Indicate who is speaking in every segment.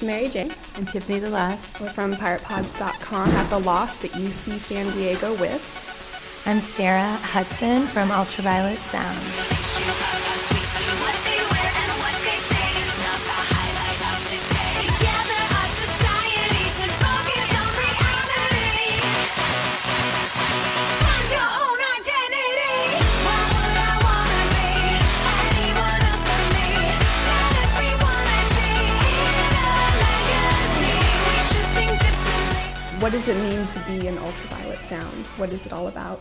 Speaker 1: Mary Jane.
Speaker 2: And Tiffany DeLass.
Speaker 1: We're from PiratePods.com at the Loft at UC San Diego with...
Speaker 3: I'm Sarah Hudson from Ultraviolet Sound.
Speaker 1: What does it mean to be an Ultraviolet Sound? What is it all about?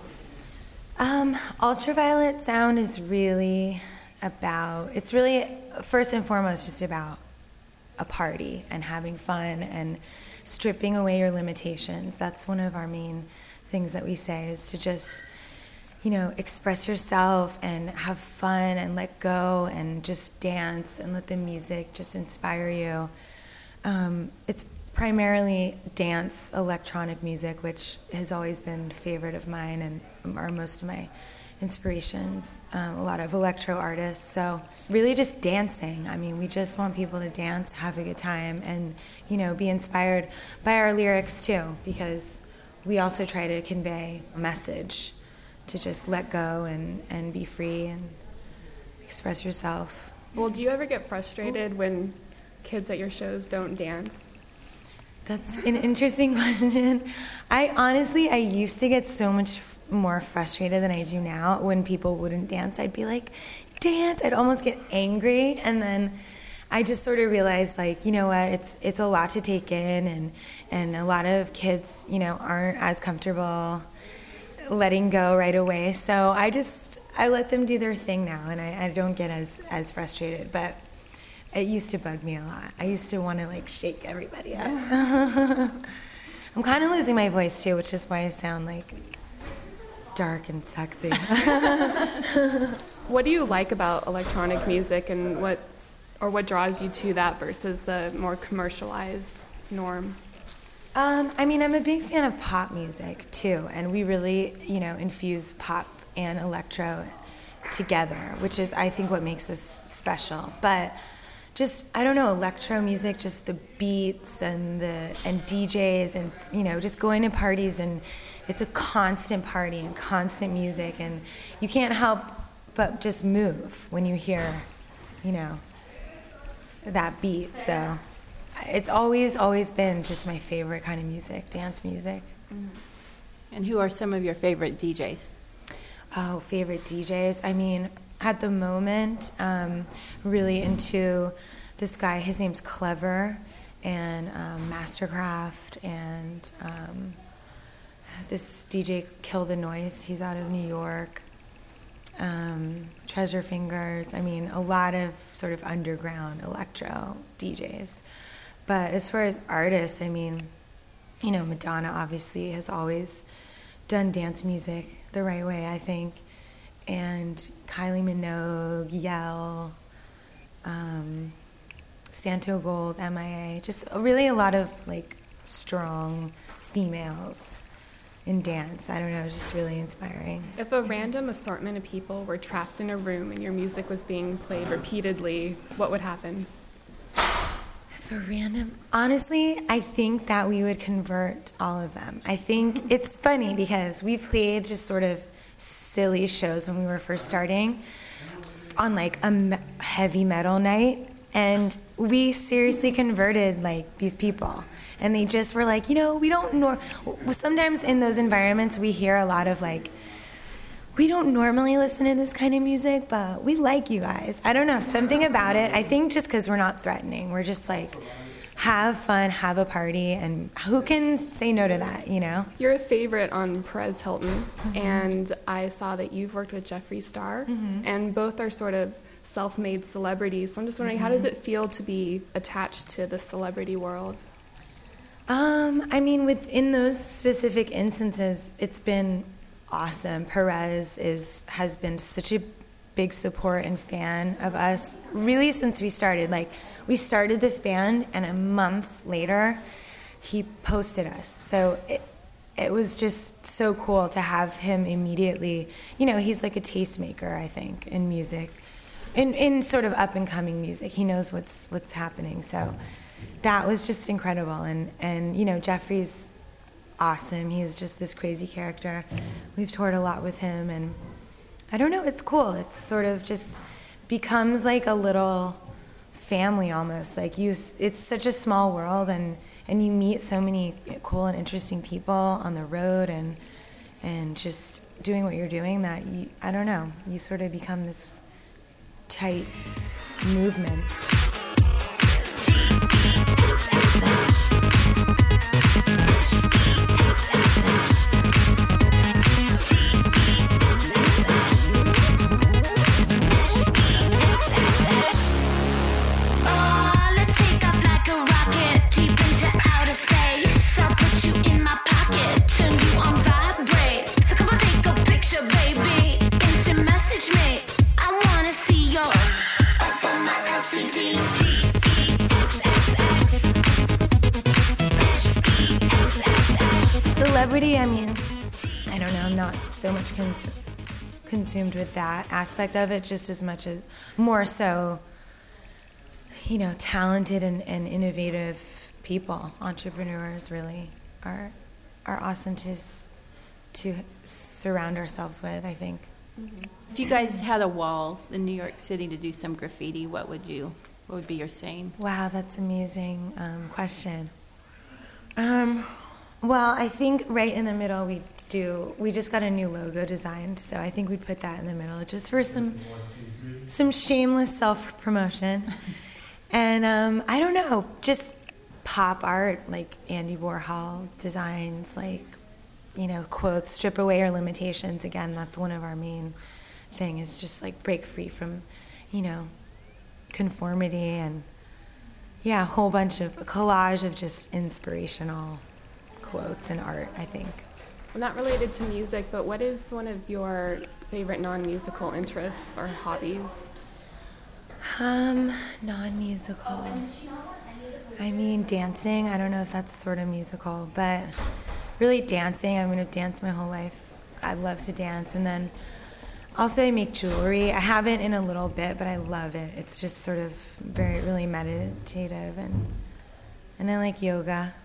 Speaker 3: Ultraviolet Sound is really it's really, first and foremost, just about a party and having fun and stripping away your limitations. That's one of our main things that we say, is to just, express yourself and have fun and let go and just dance and let the music just inspire you. It's primarily dance, electronic music, which has always been a favorite of mine and are most of my inspirations. A lot of electro artists. So really just dancing. I mean, we just want people to dance, have a good time, and, be inspired by our lyrics too, because we also try to convey a message to just let go and be free and express yourself.
Speaker 1: Well, do you ever get frustrated when kids at your shows don't dance?
Speaker 3: That's an interesting question. I used to get so much more frustrated than I do now when people wouldn't dance. I'd be like, dance! I'd almost get angry, and then I just sort of realized, like, you know what, it's a lot to take in, and a lot of kids, aren't as comfortable letting go right away. So I let them do their thing now, and I don't get as frustrated, but it used to bug me a lot. I used to want to, shake everybody up. I'm kind of losing my voice, too, which is why I sound, dark and sexy.
Speaker 1: What do you like about electronic music, and what draws you to that versus the more commercialized norm?
Speaker 3: I'm a big fan of pop music, too, and we really, infuse pop and electro together, which is, I think, what makes us special. But just, I don't know, electro music, just the beats and DJs and, just going to parties, and it's a constant party and constant music, and you can't help but just move when you hear, that beat. So it's always been just my favorite kind of music, dance music.
Speaker 2: And who are some of your favorite DJs?
Speaker 3: Oh, favorite DJs? At the moment, really into this guy. His name's Clever, and Mastercraft, and this DJ Kill the Noise. He's out of New York. Treasure Fingers. A lot of sort of underground electro DJs. But as far as artists, Madonna obviously has always done dance music the right way, I think. And Kylie Minogue, Yell, Santo Gold, MIA, just really a lot of strong females in dance. I don't know, it's just really inspiring.
Speaker 1: If a random assortment of people were trapped in a room and your music was being played repeatedly, what would happen?
Speaker 3: Honestly, I think that we would convert all of them. I think it's funny because we played just sort of silly shows when we were first starting on a heavy metal night, and we seriously converted these people, and they just were we don't sometimes in those environments we hear a lot of we don't normally listen to this kind of music, but we like you guys. I don't know, something about it. I think just because we're not threatening, we're just have fun, have a party, and who can say no to that,
Speaker 1: You're a favorite on Perez Hilton, and I saw that you've worked with Jeffree Star, and both are sort of self-made celebrities. So I'm just wondering, how does it feel to be attached to the celebrity world?
Speaker 3: Within those specific instances, it's been awesome. Perez has been such a big support and fan of us, really, since we started. We started this band, and a month later, he posted us. So it was just so cool to have him immediately. He's like a tastemaker, I think, in music, in sort of up and coming music. He knows what's happening. So that was just incredible. And you know, Jeffrey's awesome. He's just this crazy character. We've toured a lot with him, and I don't know, it's cool. It's sort of just becomes like a little family almost. Like it's such a small world, and you meet so many cool and interesting people on the road, and just doing what you're doing, that I don't know, you sort of become this tight movement. Celebrity, I mean, I don't know, I'm not so much consumed with that aspect of it, just as much as, more so, you know, talented and innovative people, entrepreneurs really are awesome to surround ourselves with, I think.
Speaker 2: Mm-hmm. If you guys had a wall in New York City to do some graffiti, what would be your saying?
Speaker 3: Wow, that's an amazing question. Well, I think right in the middle we just got a new logo designed, so I think we'd put that in the middle just for some shameless self-promotion. And I don't know, just pop art, like Andy Warhol designs, like, you know, quotes, strip away your limitations. Again, that's one of our main thing, is just like break free from, you know, conformity, and yeah, a whole bunch of a collage of just inspirational quotes and art, I think.
Speaker 1: Well, not related to music, but what is one of your favorite non-musical interests or hobbies?
Speaker 3: Non-musical. I mean, dancing. I don't know if that's sort of musical, but really dancing. I'm going to dance my whole life. I love to dance. And then also I make jewelry. I haven't in a little bit, but I love it. It's just sort of really meditative. And I like yoga.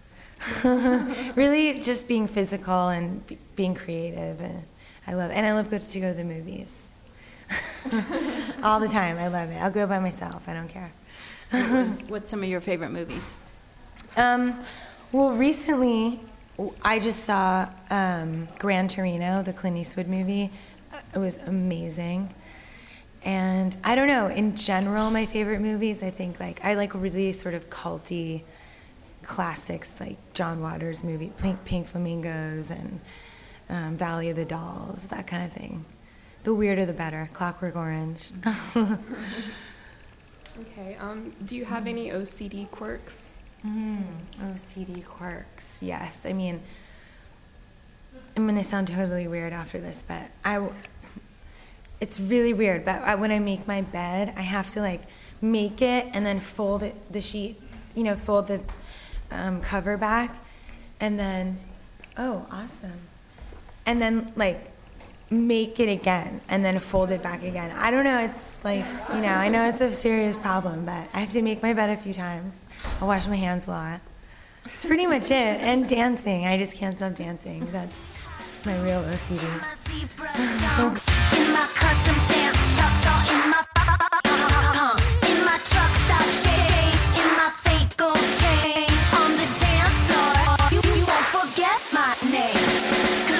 Speaker 3: Really just being physical and being creative. And I love to go to the movies. All the time. I love it. I'll go by myself. I don't care.
Speaker 2: What's some of your favorite movies?
Speaker 3: Well, recently I just saw Gran Torino, the Clint Eastwood movie. It was amazing. And I don't know, in general, my favorite movies, I think, like, I like really sort of culty classics, like John Waters' movie, Pink Flamingos, and Valley of the Dolls, that kind of thing. The weirder the better. Clockwork Orange.
Speaker 1: Okay. Do you have any OCD quirks?
Speaker 3: OCD quirks, yes. I mean, I'm going to sound totally weird after this, but it's really weird, but when I make my bed, I have to, like, make it and then fold the sheet, you know, fold the cover back, and then, oh, awesome. And then, like, make it again and then fold it back again. I don't know, it's like, you know, I know it's a serious problem, but I have to make my bed a few times. I wash my hands a lot. That's pretty much it. And dancing. I just can't stop dancing. That's my real OCD.
Speaker 4: In my custom stamp chucks, all in my pumps. In my truck stop shades, in my fake gold chains. On the dance floor, you won't forget my name.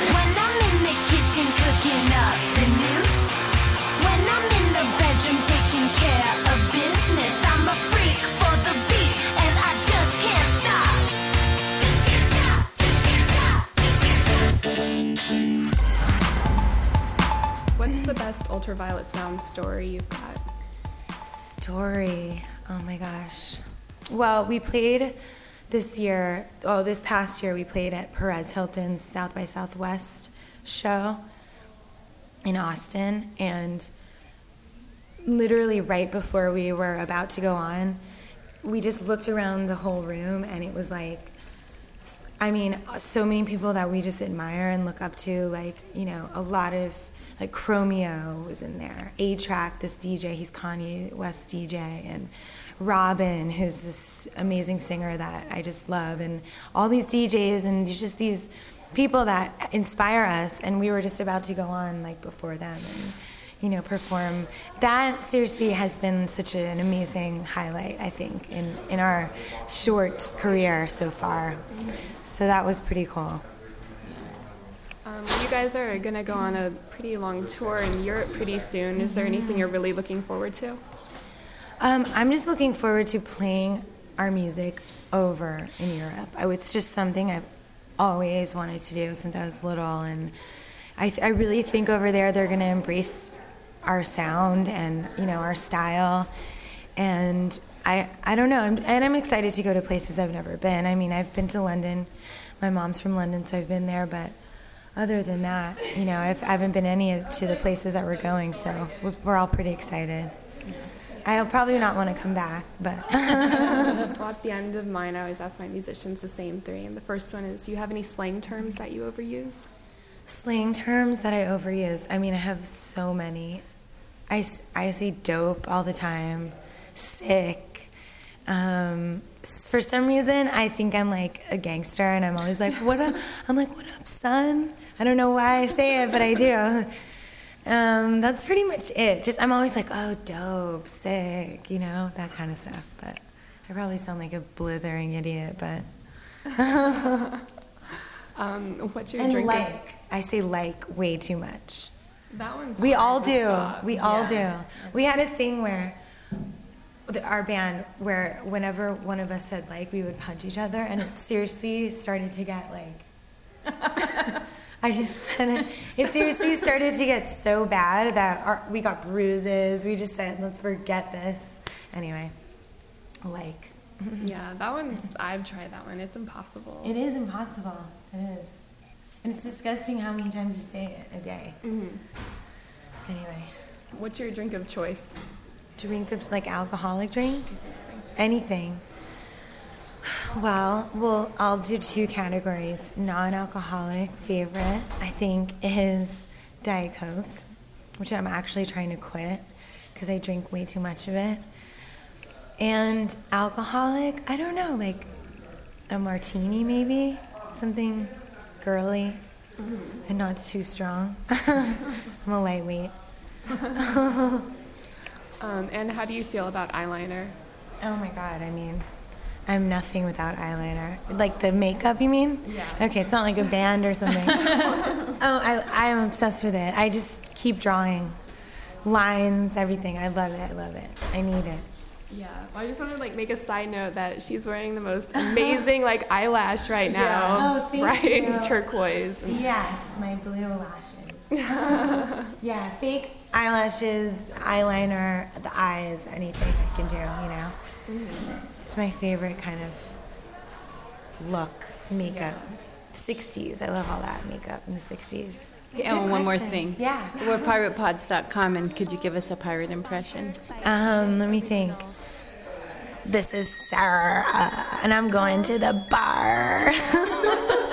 Speaker 4: Cooking up the news. When I'm in the bedroom taking care of business, I'm a freak for the beat, and I just can't stop. Just can't stop, just can't stop, just can't stop.
Speaker 1: What's the best ultraviolet sound story you've got?
Speaker 3: Story? Oh my gosh. Well, we played this past year we played at Perez Hilton's South by Southwest show in Austin, and literally right before we were about to go on, we just looked around the whole room, and it was like, I mean, so many people that we just admire and look up to, like, you know, a lot of, like, Chromeo was in there, A-Track, this DJ, he's Kanye West DJ, and Robin, who's this amazing singer that I just love, and all these DJs and just these people that inspire us. And we were just about to go on like before them and, you know, perform. That seriously has been such an amazing highlight, I think, in our short career so far. So that was pretty cool.
Speaker 1: You guys are going to go on a pretty long tour in Europe pretty soon. Is there anything you're really looking forward to?
Speaker 3: I'm just looking forward to playing our music over in Europe. It's just something I've always wanted to do since I was little, and I really think over there they're going to embrace our sound and, you know, our style. And I don't know, I'm excited to go to places I've never been. I mean, I've been to London. My mom's from London, so I've been there, but other than that, you know, I haven't been to the places that we're going, so we're all pretty excited. I'll probably not want to come back, but...
Speaker 1: Well, at the end of mine, I always ask my musicians the same three, and the first one is, do you have any slang terms that you overuse?
Speaker 3: Slang terms that I overuse? I mean, I have so many. I say dope all the time, sick. For some reason, I think I'm like a gangster, and I'm always like, what up? I'm like, what up, son? I don't know why I say it, but I do. That's pretty much it. I'm always like, oh, dope, sick, you know, that kind of stuff. But I probably sound like a blithering idiot, but...
Speaker 1: What's your
Speaker 3: and
Speaker 1: drink?
Speaker 3: like, I say like way too much.
Speaker 1: That one's
Speaker 3: We
Speaker 1: hard
Speaker 3: all
Speaker 1: to
Speaker 3: do.
Speaker 1: stop.
Speaker 3: We all do. We had a thing where our band, where whenever one of us said like, we would punch each other, and it seriously started to get like... I just said it seriously started to get so bad that we got bruises. We just said, let's forget this. Anyway, like.
Speaker 1: Yeah, I've tried that one. It's impossible.
Speaker 3: It is impossible. It is. And it's disgusting how many times you say it a day.
Speaker 1: Mm-hmm.
Speaker 3: Anyway.
Speaker 1: What's your drink of choice?
Speaker 3: Drink of, like, alcoholic drink? Anything. Well, I'll do two categories. Non-alcoholic favorite, I think, is Diet Coke, which I'm actually trying to quit because I drink way too much of it. And alcoholic, I don't know, like a martini maybe, something girly and not too strong. I'm a lightweight.
Speaker 1: And how do you feel about eyeliner?
Speaker 3: Oh my God, I mean, I'm nothing without eyeliner. Like the makeup, you mean?
Speaker 1: Yeah.
Speaker 3: Okay, it's not like a band or something. I am obsessed with it. I just keep drawing lines, everything. I love it. I need it.
Speaker 1: Yeah, well, I just want to like make a side note that she's wearing the most amazing like eyelash right now.
Speaker 3: Yeah. Oh, thank you.
Speaker 1: Turquoise.
Speaker 3: Yes, my blue lashes. Yeah, fake eyelashes, eyeliner, the eyes, anything I can do, you know. Mm-hmm. It's my favorite kind of look, makeup. 60s, I love all that makeup in the 60s.
Speaker 2: And one more thing.
Speaker 3: Yeah.
Speaker 2: We're piratepods.com, and could you give us a pirate impression?
Speaker 3: Let me think. This is Sarah, and I'm going to the bar.